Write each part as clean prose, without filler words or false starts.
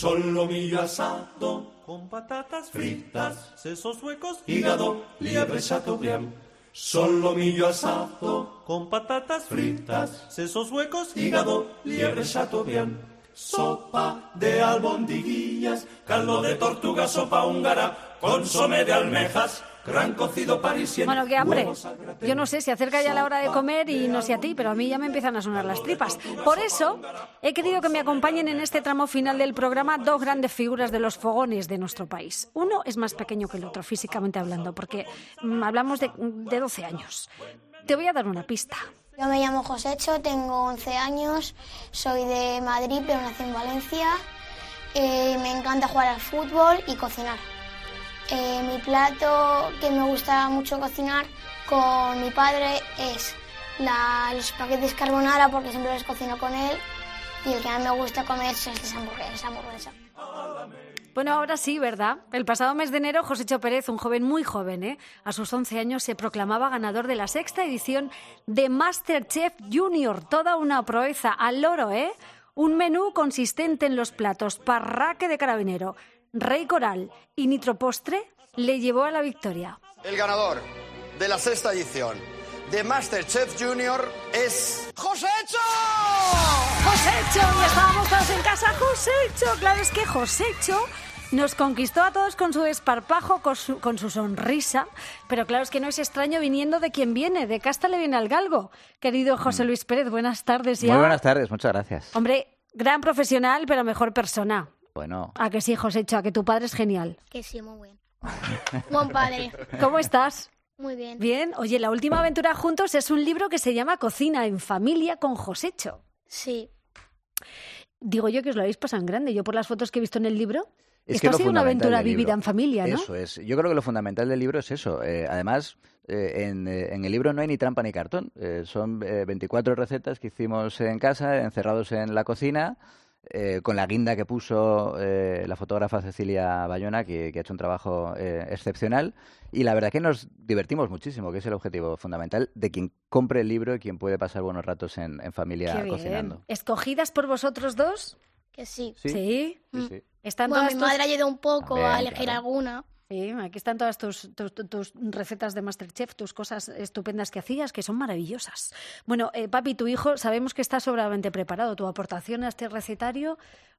solomillo asado, con patatas fritas, sesos huecos, hígado, liebre chateaubriand. Solomillo asado, con patatas fritas, sesos huecos, hígado, liebre chateaubriand. Sopa de albondiguillas, caldo de tortuga, sopa húngara, consomé de almejas, gran cocido parisien. Bueno, qué hambre. Yo no sé, se acerca ya la hora de comer y no sé a ti, pero a mí ya me empiezan a sonar las tripas. Por eso he querido que me acompañen en este tramo final del programa dos grandes figuras de los fogones de nuestro país. Uno es más pequeño que el otro, físicamente hablando, porque hablamos de 12 años. Te voy a dar una pista. Yo me llamo Josécho, tengo 11 años, soy de Madrid, pero nací en Valencia. Me encanta jugar al fútbol y cocinar. Mi plato que me gusta mucho cocinar con mi padre es los espaguetis carbonara, porque siempre los cocino con él. Y el que más me gusta comer es esa hamburguesa. Bueno, ahora sí, ¿verdad? El pasado mes de enero, Josécho Pérez, un joven muy joven, a sus 11 años, se proclamaba ganador de la 6ª edición de MasterChef Junior. Toda una proeza al loro, Un menú consistente en los platos parraque de carabinero, rey coral y nitropostre le llevó a la victoria. El ganador de la 6ª edición de MasterChef Junior es ¡Josécho! ¡Josécho! Ya estábamos todos en casa. ¡Josécho! Claro, es que Josécho nos conquistó a todos con su desparpajo, con su sonrisa. Pero claro, es que no es extraño viniendo de quien viene. De casta le viene al galgo. Querido José Luis Pérez, buenas tardes ya. Muy buenas tardes, muchas gracias. Hombre, gran profesional, pero mejor persona. Bueno. ¿A que sí, Josécho? ¿A que tu padre es genial? Que sí, muy bien. Buen padre. ¿Cómo estás? Muy bien. Bien. Oye, la última aventura juntos es un libro que se llama Cocina en familia con Josécho. Sí. Digo yo que os lo habéis pasado en grande. Yo por las fotos que he visto en el libro, esto ha sido una aventura vivida en familia, ¿no? Eso es. Yo creo que lo fundamental del libro es eso. Además, en el libro no hay ni trampa ni cartón. Son 24 recetas que hicimos en casa, encerrados en la cocina, con la guinda que puso la fotógrafa Cecilia Bayona, que ha hecho un trabajo excepcional. Y la verdad que nos divertimos muchísimo, que es el objetivo fundamental de quien compre el libro y quien puede pasar buenos ratos en familia cocinando. ¿Escogidas por vosotros dos? Que sí. ¿Sí? Sí. ¿Están bueno, todas mi madre ayudó un poco También, a elegir claro. alguna. Sí, aquí están todas tus recetas de MasterChef, tus cosas estupendas que hacías, que son maravillosas. Bueno, papi, tu hijo, sabemos que está sobradamente preparado. ¿Tu aportación a este recetario?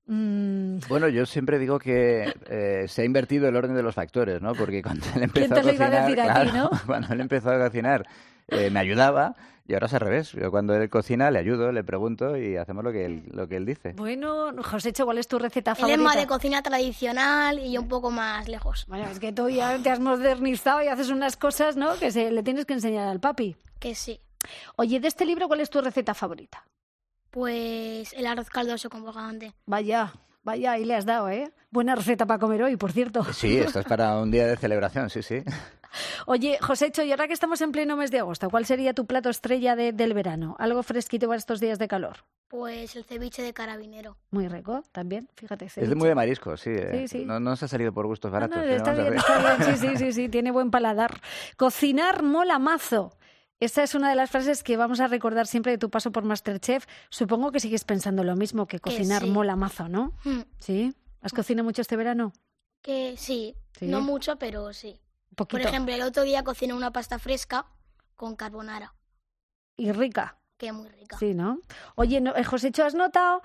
Bueno, yo siempre digo que se ha invertido el orden de los factores, ¿no? Porque cuando él empezó ¿Quién te lo a iba a cocinar, decir a claro, ti, no? cuando él empezó a cocinar me ayudaba y ahora es al revés. Yo cuando él cocina le ayudo, le pregunto y hacemos lo que él dice. Bueno, Josécho, ¿cuál es tu receta Él favorita? es más de cocina tradicional y yo un poco más lejos. Bueno, es que tú ya te has modernizado y haces unas cosas, ¿no?, que le tienes que enseñar al papi. Que sí. Oye, de este libro, ¿cuál es tu receta favorita? Pues el arroz caldoso con bogavante. Vaya, ahí le has dado, ¿eh? Buena receta para comer hoy, por cierto. Sí, esto es para un día de celebración, sí. Oye, Josécho, y ahora que estamos en pleno mes de agosto, ¿cuál sería tu plato estrella del verano? Algo fresquito para estos días de calor. Pues el ceviche de carabinero. Muy rico, también, fíjate. Es de muy de marisco, sí. Sí. No se ha salido por gustos baratos. No, está bien, sí, tiene buen paladar. Cocinar mola mazo. Esta es una de las frases que vamos a recordar siempre de tu paso por MasterChef. Supongo que sigues pensando lo mismo, que cocinar sí. mola mazo, ¿no? ¿Sí? ¿Has cocinado mucho este verano? Que sí, no mucho, pero sí. Poquito. Por ejemplo, el otro día cociné una pasta fresca con carbonara. Y rica. Que muy rica. Sí, ¿no? Oye, Josécho, ¿has notado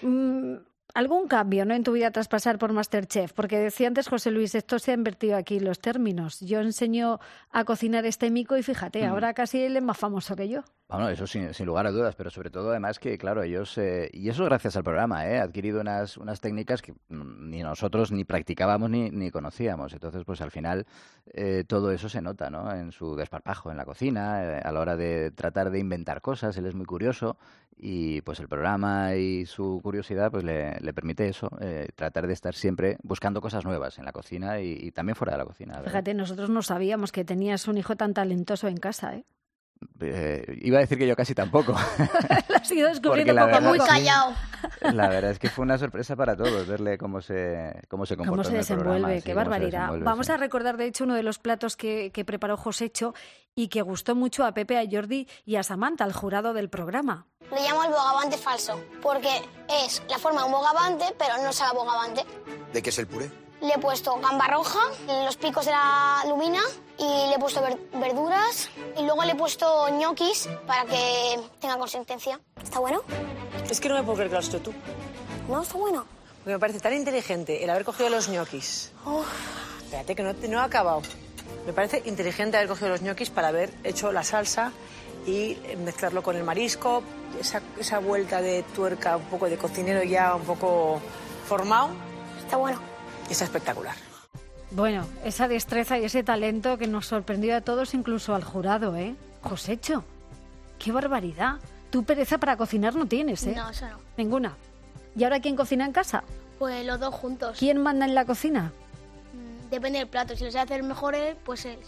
algún cambio, ¿no?, en tu vida tras pasar por MasterChef? Porque decía antes José Luis, esto se ha invertido aquí los términos. Yo enseño a cocinar este mico y fíjate, ahora casi él es más famoso que yo. Bueno, eso sin lugar a dudas, pero sobre todo además que, claro, ellos, y eso gracias al programa, ha adquirido unas técnicas que ni nosotros ni practicábamos ni conocíamos. Entonces, pues al final todo eso se nota, ¿no?, en su desparpajo en la cocina, a la hora de tratar de inventar cosas. Él es muy curioso y pues el programa y su curiosidad pues le permite eso, tratar de estar siempre buscando cosas nuevas en la cocina y también fuera de la cocina. ¿Verdad? Fíjate, nosotros no sabíamos que tenías un hijo tan talentoso en casa, ¿eh? Iba a decir que yo casi tampoco. Lo has ido descubriendo Porque la poco a Muy poco. callado. La verdad es que fue una sorpresa para todos verle cómo se comportó Cómo se en el programa, desenvuelve, sí, qué cómo se barbaridad. desenvuelve, Vamos sí. a recordar, de hecho, uno de los platos que preparó Josécho y que gustó mucho a Pepe, a Jordi y a Samantha, al jurado del programa. Le llamo el bogavante falso, porque es la forma de un bogavante, pero no sabe a bogavante. ¿De qué es el puré? Le he puesto gamba roja, los picos de la lumina y le he puesto verduras y luego le he puesto ñoquis para que tenga consistencia. ¿Está bueno? Es que no me puedo creer que lo has hecho tú. No, está bueno. Porque me parece tan inteligente el haber cogido los ñoquis. Espérate, que no he acabado. Me parece inteligente haber cogido los ñoquis para haber hecho la salsa y mezclarlo con el marisco. Esa vuelta de tuerca, un poco de cocinero ya un poco formado. Está bueno. Es espectacular. Bueno, esa destreza y ese talento que nos sorprendió a todos, incluso al jurado, ¿eh? Josécho, qué barbaridad. Tú pereza para cocinar no tienes, ¿eh? No, eso no. Ninguna. ¿Y ahora quién cocina en casa? Pues los dos juntos. ¿Quién manda en la cocina? Depende del plato. Si lo sé hacer mejor él, pues él.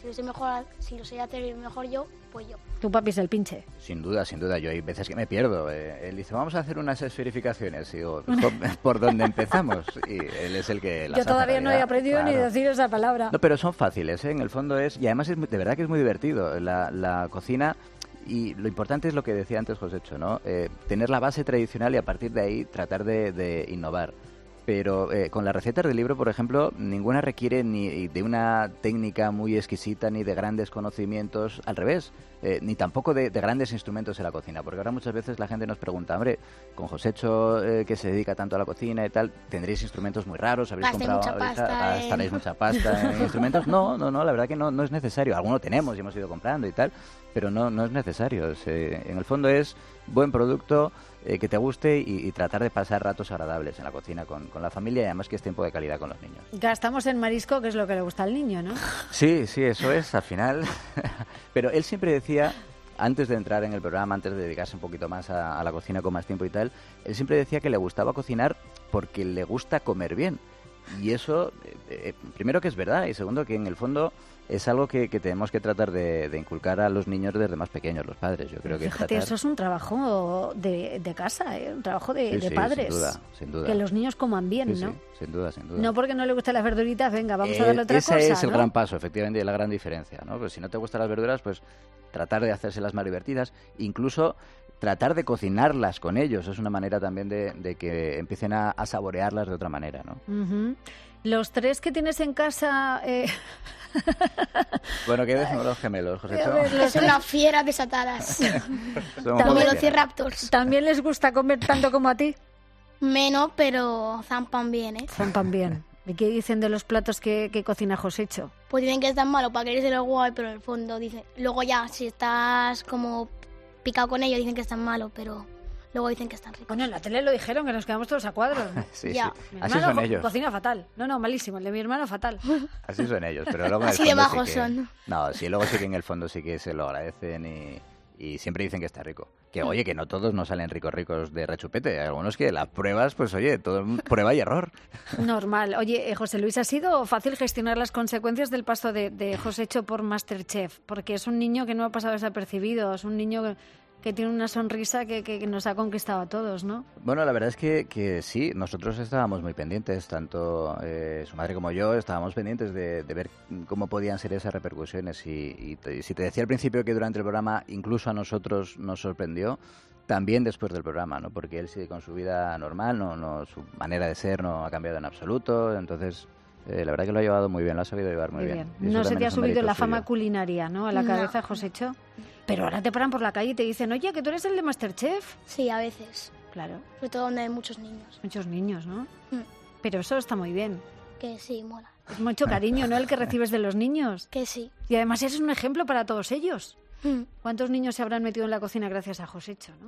Si lo sé hacer mejor yo, pues yo. Tu papi es el pinche. Sin duda. Yo hay veces que me pierdo. Él dice, vamos a hacer unas esferificaciones. Y digo, ¿por dónde empezamos? Y él es el que las Yo hace, todavía en no he realidad. aprendido ni Claro. decir esa palabra. No, pero son fáciles, ¿eh? En el fondo es... Y además de verdad que es muy divertido. La cocina... Y lo importante es lo que decía antes Josécho, ¿no? Tener la base tradicional y a partir de ahí tratar de innovar. Pero con las recetas del libro, por ejemplo, ninguna requiere ni de una técnica muy exquisita ni de grandes conocimientos, al revés, ni tampoco de grandes instrumentos en la cocina. Porque ahora muchas veces la gente nos pregunta, hombre, con Josécho que se dedica tanto a la cocina y tal, ¿tendréis instrumentos muy raros? ¿Habréis Gastéis comprado, mucha pasta en- gastaréis mucha pasta en instrumentos? No, la verdad que no es necesario. Alguno tenemos y hemos ido comprando y tal, pero no es necesario. En el fondo es buen producto, que te guste y tratar de pasar ratos agradables en la cocina con la familia y además que es tiempo de calidad con los niños. Gastamos en marisco, que es lo que le gusta al niño, ¿no? Sí, eso es, al final. Pero él siempre decía, antes de entrar en el programa, antes de dedicarse un poquito más a la cocina con más tiempo y tal, él siempre decía que le gustaba cocinar porque le gusta comer bien. Y eso, primero que es verdad y segundo que en el fondo es algo que tenemos que tratar de inculcar a los niños desde más pequeños, los padres. Yo creo que Fíjate, tratar... eso es un trabajo de casa, ¿eh? Un trabajo de Sí, padres. sin duda. Que los niños coman bien, Sí, ¿no? sí, sin duda. No porque no le gusten las verduritas, venga, vamos a darle otra ese cosa, es el ¿no? gran paso, efectivamente, y la gran diferencia, ¿no? Pues si no te gustan las verduras, pues tratar de hacérselas más divertidas, incluso tratar de cocinarlas con ellos, es una manera también de que empiecen a saborearlas de otra manera, ¿no? Ujú. Los tres que tienes en casa... Bueno, ¿qué decimos los gemelos, Josécho? Son unas fieras desatadas. Son Como muy los fieras. Raptors. ¿También les gusta comer tanto como a ti? Menos, pero zampan bien, ¿eh? Zampan bien. ¿Y qué dicen de los platos que cocina Josécho? Pues dicen que están malos para querérselo guay, pero en el fondo dicen... Luego ya, si estás como picado con ellos, dicen que están malos, pero luego dicen que están ricos. Bueno, en la tele lo dijeron, que nos quedamos todos a cuadros. Sí, Ya. sí. Mi Así hermano son ellos. cocina fatal. No, malísimo. El de mi hermano fatal. Así son ellos, pero luego en el Así de fondo majos sí que... son. No, sí, luego sí que en el fondo sí que se lo agradecen y siempre dicen que está rico. Que oye, que no todos no salen ricos de rechupete. Hay algunos que las pruebas, pues oye, todo prueba y error. Normal. Oye, José Luis, ¿ha sido fácil gestionar las consecuencias del paso de Josécho por MasterChef? Porque es un niño que no ha pasado desapercibido, es un niño que tiene una sonrisa que nos ha conquistado a todos, ¿no? Bueno, la verdad es que sí, nosotros estábamos muy pendientes, tanto su madre como yo estábamos pendientes de ver cómo podían ser esas repercusiones y si te decía al principio que durante el programa incluso a nosotros nos sorprendió, también después del programa, ¿no? Porque él sigue con su vida normal, su manera de ser no ha cambiado en absoluto, entonces... la verdad que lo ha llevado muy bien, lo ha sabido llevar muy bien. Y eso No se también te ha es un subido mérito la fama suyo. culinaria, ¿no? A la No. cabeza, Josécho. Pero ahora te paran por la calle y te dicen, oye, que tú eres el de MasterChef. Sí, a veces. Claro, Sobre todo donde hay muchos niños. muchos niños, ¿no? Mm. Pero eso está muy bien. Que sí, mola. Es mucho cariño, ¿no? El que recibes de los niños. Que sí. Y además eres un ejemplo para todos ellos. Mm. ¿Cuántos niños se habrán metido en la cocina gracias a Josécho, no?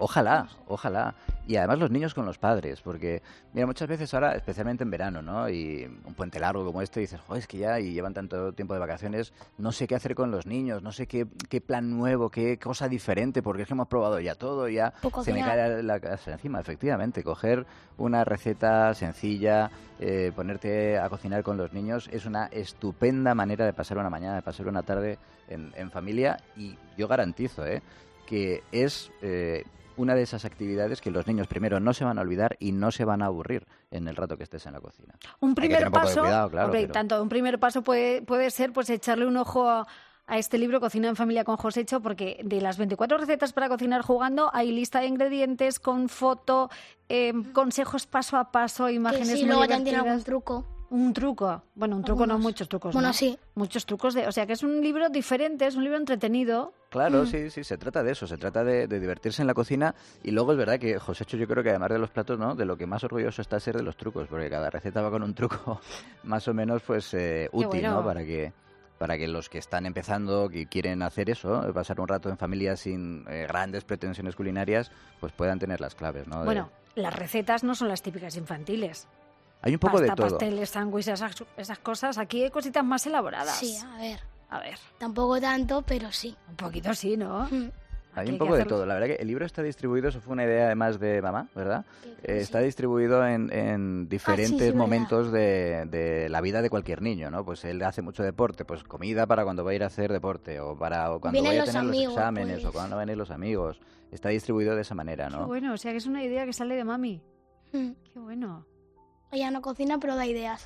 Ojalá. Y además los niños con los padres, porque mira, muchas veces ahora, especialmente en verano, ¿no? Y un puente largo como este, dices, joder, es que ya y llevan tanto tiempo de vacaciones, no sé qué hacer con los niños, no sé qué plan nuevo, qué cosa diferente, porque es que hemos probado ya todo, ya se me cae la casa encima. Efectivamente, coger una receta sencilla, ponerte a cocinar con los niños, es una estupenda manera de pasar una mañana, de pasar una tarde en familia, y yo garantizo, que es una de esas actividades que los niños primero no se van a olvidar y no se van a aburrir en el rato que estés en la cocina. Un primer paso, cuidado, claro, hombre, un primer paso puede ser pues echarle un ojo a este libro Cocina en Familia con Josécho, porque de las 24 recetas para cocinar jugando hay lista de ingredientes con foto, consejos paso a paso, imágenes muy luego divertidas. también tiene algún truco. Un truco. Bueno, un truco no, muchos trucos. Bueno, ¿no? sí. Muchos trucos. O sea, que es un libro diferente, es un libro entretenido. Claro, sí, se trata de eso, se trata de divertirse en la cocina. Y luego es verdad que Josécho, yo creo que además de los platos, ¿no? De lo que más orgulloso está es ser de los trucos, porque cada receta va con un truco más o menos pues útil, bueno. ¿no? Para que los que están empezando, que quieren hacer eso, pasar un rato en familia sin grandes pretensiones culinarias, pues puedan tener las claves, ¿no? Bueno, las recetas no son las típicas infantiles. Hay un poco de todo. Pasteles, sándwiches, esas cosas. Aquí hay cositas más elaboradas. Sí, a ver. A ver. Tampoco tanto, pero sí. Un poquito sí, ¿no? Hay un poco de todo. La verdad que el libro está distribuido, eso fue una idea además de mamá, ¿verdad? Está distribuido en diferentes momentos de la vida de cualquier niño, ¿no? Pues él hace mucho deporte, pues comida para cuando va a ir a hacer deporte, o cuando vaya a tener los exámenes, o cuando van a venir los amigos. Está distribuido de esa manera, ¿no? Qué bueno, o sea que es una idea que sale de mami. Qué bueno. Ella no cocina, pero da ideas.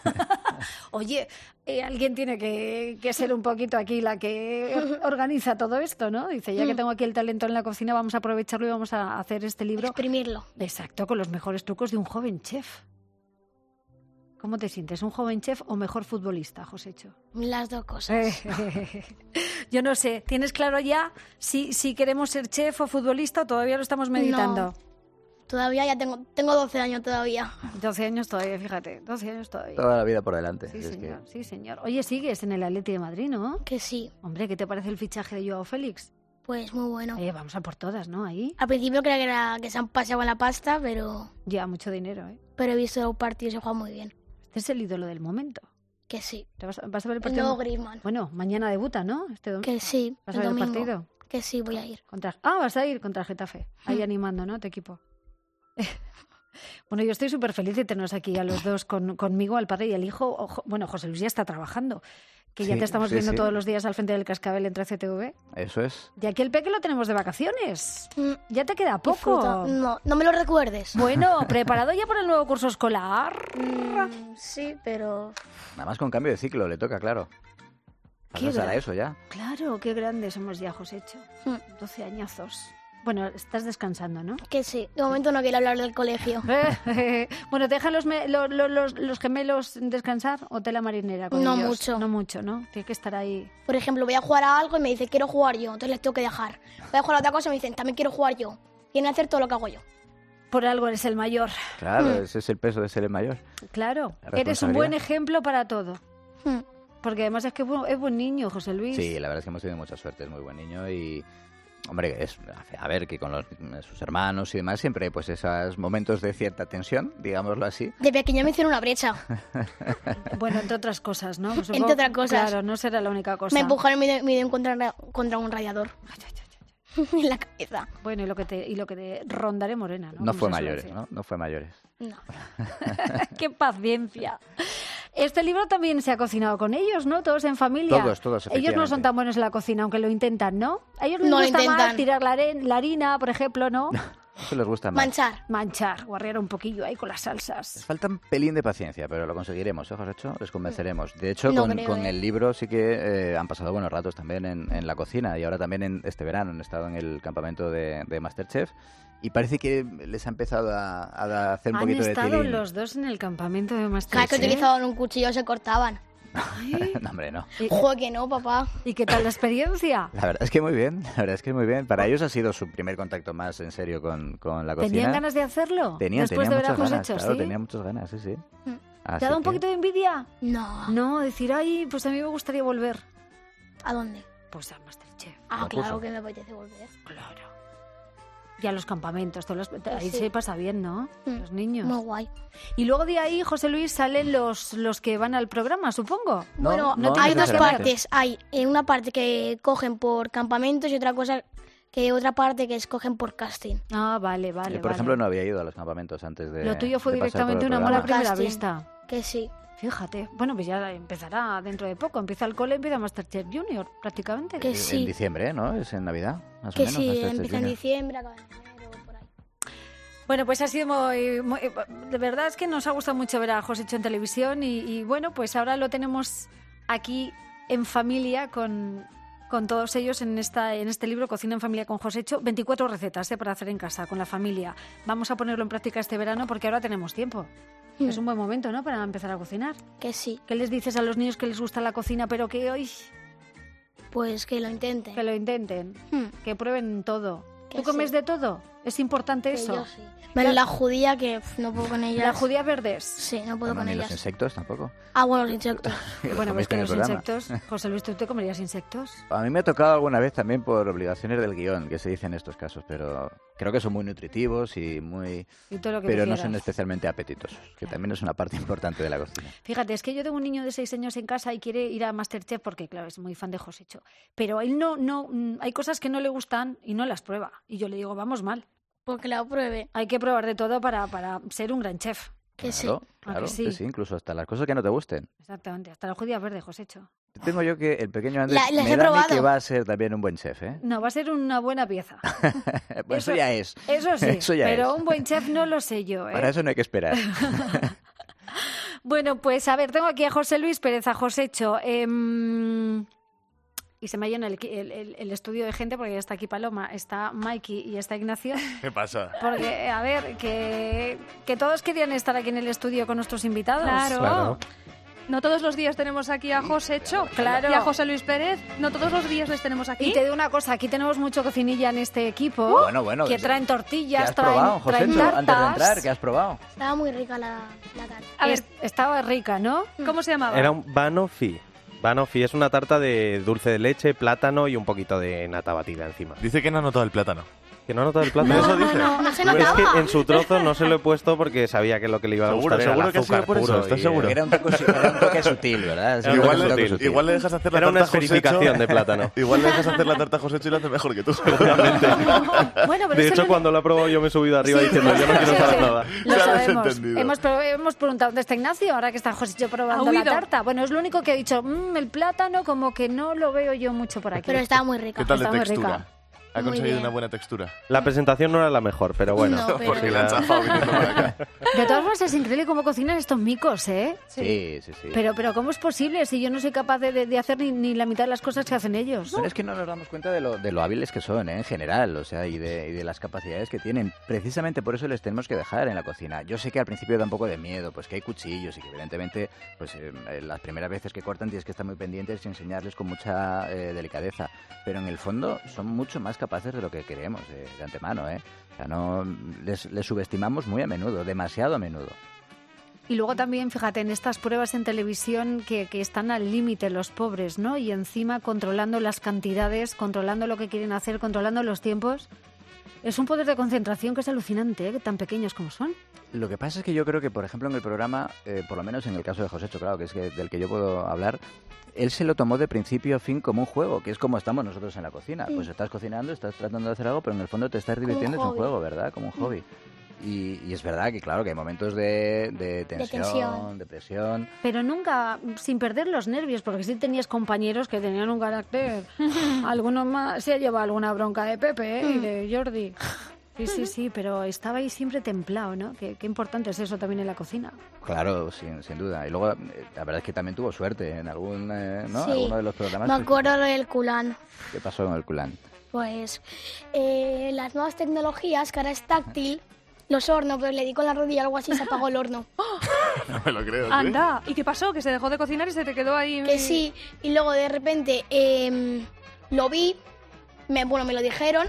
Oye, alguien tiene que ser un poquito aquí la que organiza todo esto, ¿no? Dice, ya que tengo aquí el talento en la cocina, vamos a aprovecharlo y vamos a hacer este libro. Exprimirlo. Exacto, con los mejores trucos de un joven chef. ¿Cómo te sientes? ¿Un joven chef o mejor futbolista, Josécho? Las dos cosas. Yo no sé, ¿tienes claro ya si queremos ser chef o futbolista o todavía lo estamos meditando? No. Todavía ya tengo 12 años todavía. 12 años todavía, fíjate, 12 años todavía. Toda la vida por delante. Sí, señor, sí, señor. Oye, sigues en el Atleti de Madrid, ¿no? Que sí. Hombre, ¿qué te parece el fichaje de Joao Félix? Pues muy bueno. Vamos a por todas, ¿no? Ahí. Al principio creía que se han pasado con la pasta, pero... Lleva mucho dinero, ¿eh? Pero he visto los partidos y se juega muy bien. Este es el ídolo del momento. Que sí. ¿Vas a ver el El partido? nuevo Griezmann. Bueno, mañana debuta, ¿no? Que sí. ¿Vas a ver el domingo. partido? Que sí, voy a ir. Vas a ir contra el Getafe. Ahí animando, ¿no? Tu equipo. Bueno, yo estoy súper feliz de tenernos aquí a los dos conmigo, al padre y al hijo. Bueno, José Luis ya está trabajando, que ya te estamos viendo todos los días al frente del cascabel entre CTV. Eso es. Y aquí el peque lo tenemos de vacaciones. Ya te queda poco. Disfruta. No me lo recuerdes. Bueno, ¿preparado ya por el nuevo curso escolar? Sí, pero... Nada más con cambio de ciclo, le toca, claro. Pasar a eso ya. Claro, qué grandes somos ya, Josécho. 12 añazos. Bueno, estás descansando, ¿no? Que sí. De momento no quiero hablar del colegio. Bueno, ¿te dejan los gemelos descansar o tela marinera con ellos? Mucho. No mucho, ¿no? Tiene que estar ahí. Por ejemplo, voy a jugar a algo y me dice, quiero jugar yo. Entonces les tengo que dejar. Voy a jugar a otra cosa y me dicen, también quiero jugar yo. Quieren hacer todo lo que hago yo. Por algo eres el mayor. Claro, ese es el peso de ser el mayor. Claro, eres un buen ejemplo para todo. Porque además es que es buen niño, José Luis. Sí, la verdad es que hemos tenido mucha suerte, es muy buen niño y... Hombre, a ver, que con sus hermanos y demás siempre hay pues esos momentos de cierta tensión, digámoslo así. De pequeño me hicieron una brecha. Bueno, entre otras cosas, ¿no? Entre otras cosas. Claro, no será la única cosa. Me empujaron y me dieron contra un radiador. En la cabeza. Bueno, y lo que te rondaré morena, ¿no? No fue mayores, ¿no? No fue mayores. No. ¡Qué paciencia! Este libro también se ha cocinado con ellos, ¿no? Todos en familia. Todos, Ellos no son tan buenos en la cocina, aunque lo intentan, ¿no? A ellos les No lo gusta intentan. más tirar la harina, por ejemplo, ¿no? Eso les gusta más. Manchar. Guarrear un poquillo ahí con las salsas. Les falta un pelín de paciencia, pero lo conseguiremos, ¿eh, Josécho? Les convenceremos. De hecho, No con creo, el libro sí que han pasado buenos ratos también en la cocina y ahora también en este verano han estado en el campamento de MasterChef y parece que les ha empezado a hacer un poquito de tilín. Han estado los dos en el campamento de MasterChef. Cada que utilizaban un cuchillo se cortaban. No, hombre, no. Joder, que no, papá. ¿Y qué tal la experiencia? La verdad es que muy bien, Para ellos ha sido su primer contacto más en serio con la cocina. ¿Tenían ganas de hacerlo? Tenían Después de ver a muchas ganas, Josécho, claro, ¿sí? tenían muchas ganas, sí. ¿Te Así ha dado un que- poquito de envidia? No. No, decir, ay, pues a mí me gustaría volver. ¿A dónde? Pues a MasterChef. Ah, Lo claro puso. que me apetece volver. Claro. Y a los campamentos, ahí sí. se pasa bien, ¿no? Los niños. Muy guay. Y luego de ahí, José Luis, salen los que van al programa, supongo. Bueno, no hay dos necesariamente. partes. Hay una parte que cogen por campamentos y otra parte que escogen por casting. Ah, vale. Por ejemplo, no había ido a los campamentos antes de... Lo tuyo fue de pasar por directamente el un amor a programa. primera Casting. vista. Que sí. Fíjate. Bueno, pues ya empezará dentro de poco. Empieza el cole, empieza Masterchef Junior, prácticamente. Que sí. En diciembre, ¿no? Es en Navidad, más o Que menos. sí, Masterchef empieza en Junior. diciembre, acaba en enero, por ahí. Bueno, pues ha sido muy... De verdad es que nos ha gustado mucho ver a Josécho en televisión y bueno, pues ahora lo tenemos aquí en familia con todos ellos en este libro Cocina en Familia con Josécho. 24 recetas para hacer en casa, con la familia. Vamos a ponerlo en práctica este verano porque ahora tenemos tiempo. Es un buen momento, ¿no?, para empezar a cocinar. Que sí. ¿Qué les dices a los niños que les gusta la cocina, pero que hoy Pues que lo intenten. que lo intenten, que prueben todo? Que ¿Tú comes sí. de todo? ¿Es importante Que eso? yo sí. Bueno, la judía que no puedo con ellas. ¿Las judías verdes? Sí, no puedo Bueno, con ni ellas. los insectos tampoco. Bueno, los insectos. Bueno, pues comiste que en el los programa. insectos... José Luis, ¿tú te comerías insectos? A mí me ha tocado alguna vez también por obligaciones del guión, que se dice en estos casos, pero creo que son muy nutritivos y muy... Y todo lo que Pero no prefieras. son especialmente apetitosos, que también es una parte importante de la cocina. Fíjate, es que yo tengo un niño de 6 años en casa y quiere ir a Masterchef porque, claro, es muy fan de Josécho. Pero él no hay cosas que no le gustan y no las prueba. Y yo le digo, vamos mal. Porque la pruebe. Hay que probar de todo para ser un gran chef. Que Claro, sí. claro, que sí? que sí, incluso hasta las cosas que no te gusten. Exactamente, hasta las judías verdes, Josécho. Tengo yo que el pequeño Andrés Las me he da a mí probado. que va a ser también un buen chef, ¿eh? No, va a ser una buena pieza. Bueno, eso ya es. Eso sí, Eso ya pero es. un buen chef no lo sé yo, ¿eh? Para eso no hay que esperar. Bueno, pues a ver, tengo aquí a José Luis Pérez, a Josécho. Y se me llena el estudio de gente porque ya está aquí Paloma, está Mikey y está Ignacio. ¿Qué pasa? Porque, a ver, que todos querían estar aquí en el estudio con nuestros invitados. Claro. No todos los días tenemos aquí a Josécho Claro. y a José Luis Pérez. No todos los días les tenemos aquí. Y te digo una cosa, aquí tenemos mucho cocinilla en este equipo. Bueno, que traen ¿Qué tortillas, has probado, traen Josécho, antes de tartas. entrar? ¿Qué has probado? Estaba muy rica la tarta. A ver, Estaba rica, ¿no? ¿cómo se llamaba? Era un banoffee. Banoffee es una tarta de dulce de leche, plátano y un poquito de nata batida encima. Dice que no ha notado el plátano. ¿Que no ha notado el plátano? Eso dice. No se Pero es notaba. que en su trozo no se lo he puesto porque sabía que lo que le iba a Seguro, gustar era seguro el que ha sido azúcar por eso, puro. ¿estás y, seguro? Era un toque sutil, ¿verdad? Sí, Era un Igual, toque toque sutil. igual le dejas hacer la Era una tarta a Josécho. esferificación de plátano. Igual le dejas hacer la tarta a Josécho y lo hace mejor que tú. Seguramente. Bueno, pero De eso hecho, no- cuando lo he probado yo me he subido arriba Sí. diciendo yo no quiero Sí, saber sí. nada. Lo Se ha sabemos. desentendido. Hemos preguntado dónde está Ignacio, ahora que está Josécho probando Ha la huido. tarta. Bueno, es lo único que he dicho. El plátano como que no lo veo yo mucho por aquí. Pero estaba muy rica. ¿Qué tal de Está muy textura? rica. Ha Muy conseguido bien. una buena textura. La presentación no era la mejor, pero bueno. No, pero- Porque le han chafado viniendo para acá. De todas formas, es increíble cómo cocinan estos micos, ¿eh? Sí. Pero ¿cómo es posible si yo no soy capaz de hacer ni la mitad de las cosas que hacen ellos? Pero es que no nos damos cuenta de lo hábiles que son, ¿eh? En general, o sea, y de las capacidades que tienen. Precisamente por eso les tenemos que dejar en la cocina. Yo sé que al principio da un poco de miedo, pues que hay cuchillos y que evidentemente, pues las primeras veces que cortan tienes que estar muy pendientes y enseñarles con mucha delicadeza. Pero en el fondo son mucho más capaces de lo que creemos de antemano, ¿eh? O sea, no les subestimamos muy a menudo, demasiado a menudo. Y luego también, fíjate, en estas pruebas en televisión que están al límite los pobres, ¿no? Y encima controlando las cantidades, controlando lo que quieren hacer, controlando los tiempos. Es un poder de concentración que es alucinante, ¿eh? Tan pequeños como son. Lo que pasa es que yo creo que, por ejemplo, en el programa, por lo menos en el caso de Josécho, claro, que es del que yo puedo hablar, él se lo tomó de principio a fin como un juego, que es como estamos nosotros en la cocina. Pues estás cocinando, estás tratando de hacer algo, pero en el fondo te estás divirtiendo, es un hobby. juego, ¿verdad? Como un hobby. Y es verdad que, claro, que hay momentos de tensión, tensión. de presión. Pero nunca sin perder los nervios, porque sí tenías compañeros que tenían un carácter. Algunos más se ha llevado alguna bronca de Pepe, ¿eh? Y de Jordi. Sí, pero estaba ahí siempre templado, ¿no? Qué importante es eso también en la cocina. Claro, sin duda. Y luego, la verdad es que también tuvo suerte en algún, ¿no? Sí. Alguno de los programas. Me acuerdo del culán. ¿Qué pasó con el culán? Pues las nuevas tecnologías, que ahora es táctil, los hornos, pero le di con la rodilla algo así y se apagó el horno. No me lo creo, ¿sí? Anda, ¿y qué pasó? ¿Que se dejó de cocinar y se te quedó ahí? Que sí, y luego de repente lo vi, me lo dijeron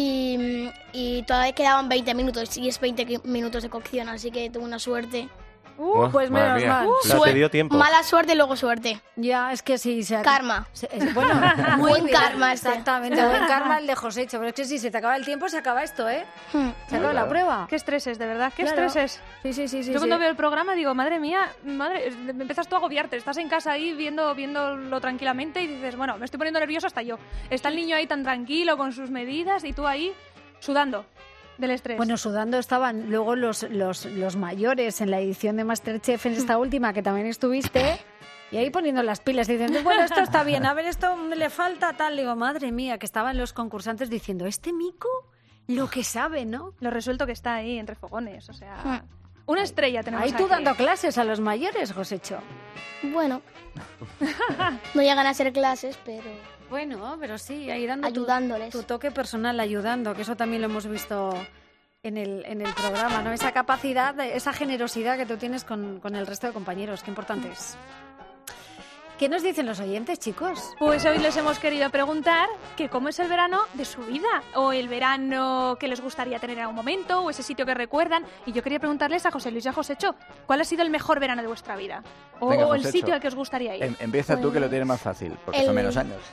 y todavía quedaban 20 minutos y es 20 minutos de cocción, así que tuve una suerte. Pues Madre menos mía. mal. No te dio tiempo. Mala suerte y luego suerte. Ya, es que sí. Karma. Bueno, muy Buen bien, karma este. exactamente, buen karma el de Josécho. Pero es que si se te acaba el tiempo, se acaba esto, ¿eh? Se acaba la prueba. Qué estreses, de verdad, qué Claro. estreses. Sí. Yo cuando veo el programa digo, madre mía, me empiezas tú a agobiarte. Estás en casa ahí viéndolo tranquilamente y dices, bueno, me estoy poniendo nervioso hasta yo. Está el niño ahí tan tranquilo con sus medidas y tú ahí sudando del estrés. Bueno, sudando estaban luego los mayores en la edición de MasterChef, en esta última que también estuviste, y ahí poniendo las pilas y diciendo, bueno, esto está bien, a ver, esto le falta tal. Digo, madre mía, que estaban los concursantes diciendo, este mico lo que sabe, ¿no? Lo resuelto que está ahí entre fogones, o sea... Una estrella tenemos Ahí tú aquí. dando clases a los mayores, Josécho. Bueno, no llegan a ser clases, pero Bueno, pero sí, ahí dando ayudándoles. tu toque personal, ayudando, que eso también lo hemos visto en el programa, ¿no? Esa capacidad, esa generosidad que tú tienes con el resto de compañeros, qué importante es. ¿Qué nos dicen los oyentes, chicos? Pues hoy les hemos querido preguntar que cómo es el verano de su vida, o el verano que les gustaría tener en algún momento, o ese sitio que recuerdan. Y yo quería preguntarles a José Luis y a Josécho, ¿cuál ha sido el mejor verano de vuestra vida? O Venga, el Josécho. sitio al que os gustaría ir. Empieza tú, que lo tienes más fácil, porque son menos años.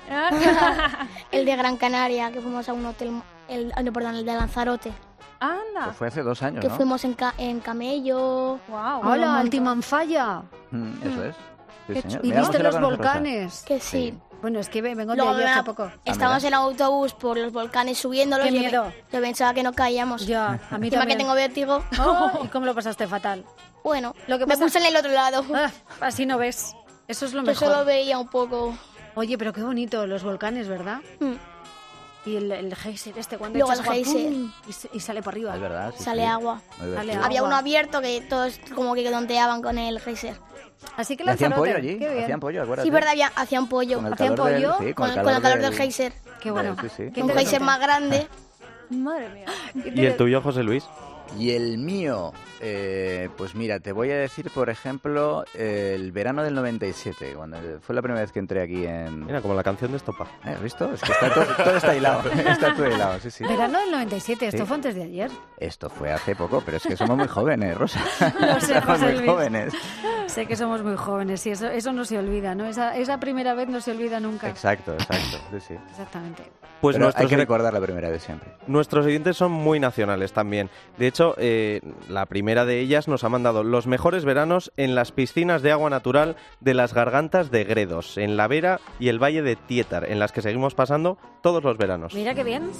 El de Gran Canaria, que fuimos a un hotel, el de Lanzarote. Anda. Que fue hace 2 años, Que ¿no? fuimos en camello. Wow. Hola, Altimanfaya. Eso es. Sí, Qué señor. ¿Y Miramos viste el los lago de Rosa. volcanes? Que sí. Bueno, es que vengo de Luego allí hace poco. estábamos en autobús por los volcanes subiéndolos. Qué miedo. Yo pensaba que no caíamos. Ya, a mí Encima también. que tengo vértigo. Oh, ¿y cómo lo pasaste fatal? Bueno, Lo que me pasa- puse en el otro lado. Así no ves. Eso es lo Yo mejor. solo veía un poco. Oye, pero qué bonito los volcanes, ¿verdad? Mm. Y el geyser este, cuando Luego echas el agua, geyser. ¡pum! y sale para arriba. Es verdad. sí, Sale sí. agua. Muy Sale divertido. agua. Había uno abierto que todos como que dondeaban con el geyser. Así que ¿Y hacían Lanzarote, pollo allí? qué bien. Hacían pollo, acuérdate. Sí, verdad, hacían pollo. Con el ¿Hacían calor del- pollo? sí, Con el calor del geyser. Qué bueno. Sí, sí. Qué Un interesante. geyser más grande. Madre mía. ¿Y el tuyo, José Luis? Y el mío, pues mira, te voy a decir, por ejemplo, el verano del 97, cuando fue la primera vez que entré aquí en... Mira, como la canción de Estopa. ¿Has visto? Es que está todo está hilado, está todo hilado, sí, sí. Verano del 97, esto Sí. fue antes de ayer. Esto fue hace poco, pero es que somos muy jóvenes, Rosa. Lo sé, Somos José muy Luis. jóvenes. Sé que somos muy jóvenes y eso no se olvida, ¿no? Esa primera vez no se olvida nunca. Exacto, sí, sí. Exactamente. Pues Pero hay nuestros, que recordar la primera vez siempre. nuestros oyentes son muy nacionales también. De hecho, la primera de ellas nos ha mandado los mejores veranos en las piscinas de agua natural de las Gargantas de Gredos, en La Vera y el Valle de Tietar, en las que seguimos pasando todos los veranos. Mira qué bien.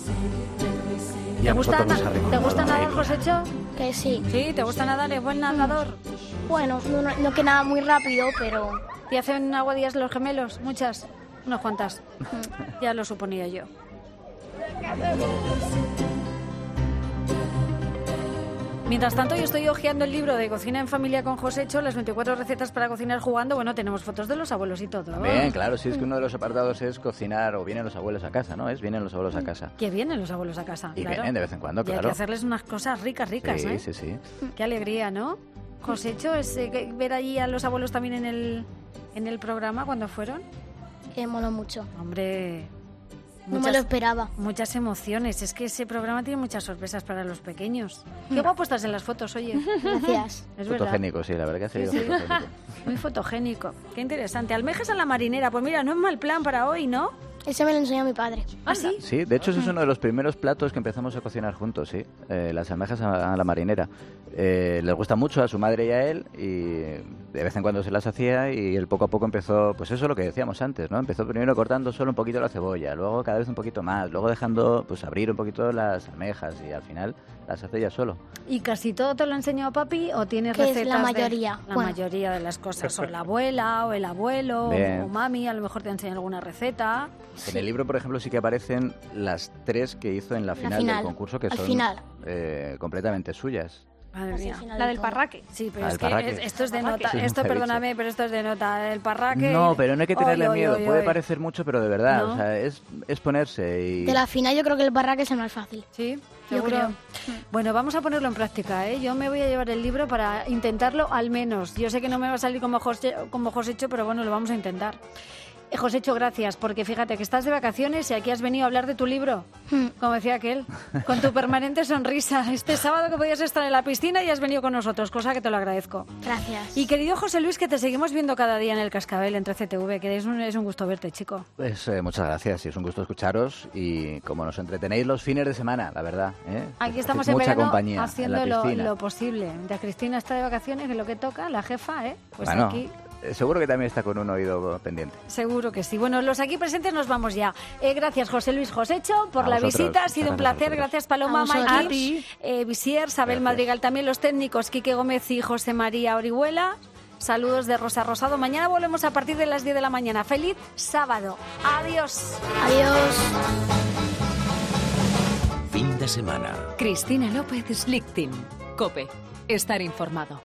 Y ¿Te a gusta, nosotros nos ha recordado ¿Te gusta a nadar, irnos. Josécho? Que sí. Sí, ¿te gusta nadar? ¿Es buen nadador? Bueno, no que nada muy rápido, pero ¿Y hacen aguadillas los gemelos? Muchas. Unas cuantas. Ya lo suponía yo. Mientras tanto, yo estoy hojeando el libro de Cocina en Familia con Josécho, las 24 recetas para cocinar jugando. Bueno, tenemos fotos de los abuelos y todo. Bien, claro, sí, es que uno de los apartados es cocinar o vienen los abuelos a casa, ¿no? Vienen los abuelos a casa. Que vienen los abuelos a casa. Y claro. vienen de vez en cuando, Y hay claro. que hacerles unas cosas ricas, ricas, Sí, ¿eh? sí, sí. Qué alegría, ¿no? Josécho, ver allí a los abuelos también en el programa cuando fueron. mola mucho. Hombre, No me lo esperaba. muchas emociones. Es que ese programa tiene muchas sorpresas para los pequeños. Qué guapo estás en las fotos, oye. Gracias. Es verdad. Fotogénico, sí, la verdad que ha sido Sí, sí. fotogénico. Muy fotogénico. Qué interesante. Almejas a la marinera. Pues mira, no es mal plan para hoy, ¿no? Ese me lo enseñó mi padre. ¿Ah, sí? Sí, de hecho ese es uno de los primeros platos que empezamos a cocinar juntos, sí. Las almejas a la marinera. Les gusta mucho a su madre y a él y de vez en cuando se las hacía y él poco a poco empezó, pues eso es lo que decíamos antes, ¿no? Empezó primero cortando solo un poquito la cebolla, luego cada vez un poquito más, luego dejando pues abrir un poquito las almejas y al final las hace ya solo. ¿Y casi todo te lo ha enseñado papi o tienes Que es recetas? la mayoría. La Bueno. mayoría de las cosas. O la abuela, o el abuelo, Bien. o mami, a lo mejor te ha enseñado alguna receta. En el libro, por ejemplo, sí que aparecen las 3 que hizo en la final del concurso, que al son final. completamente suyas. Madre Casi mía. al final La de del todo. parraque. Sí, pero Ah, es el que parraque. esto es de Parraque. nota. Sí, es un Esto, ceviche. perdóname, pero esto es de nota. El parraque... No, pero no hay que tenerle Oy, oy, miedo. oy, Puede oy. parecer mucho, pero de verdad, ¿No? o sea, es ponerse y... De la final yo creo que el barraque es el más fácil. Sí, Yo seguro. creo. Bueno, vamos a ponerlo en práctica, ¿eh? Yo me voy a llevar el libro para intentarlo al menos. Yo sé que no me va a salir como Josécho, pero bueno, lo vamos a intentar. Josécho, gracias, porque fíjate que estás de vacaciones y aquí has venido a hablar de tu libro, como decía aquel, con tu permanente sonrisa. Este sábado que podías estar en la piscina y has venido con nosotros, cosa que te lo agradezco. Gracias. Y querido José Luis, que te seguimos viendo cada día en el Cascabel, en 13TV, que es un gusto verte, chico. Pues muchas gracias, y es un gusto escucharos y como nos entretenéis los fines de semana, la verdad. Aquí estamos en mucha verano compañía haciendo en la piscina. lo posible. Ya Cristina está de vacaciones, que es lo que toca, la jefa, pues bueno, aquí... seguro que también está con un oído pendiente. Seguro que sí. Bueno, los aquí presentes nos vamos ya. Gracias, José Luis Josécho, por A la vosotros. visita. Ha sido un placer. Gracias, Paloma, A Mikey, Visier, Sabel Madrigal, también los técnicos, Quique Gómez y José María Orihuela. Saludos de Rosa Rosado. Mañana volvemos a partir de las 10 de la mañana. ¡Feliz sábado! ¡Adiós! Adiós. Fin de semana. Cristina López, Slick Team. COPE. Estar informado.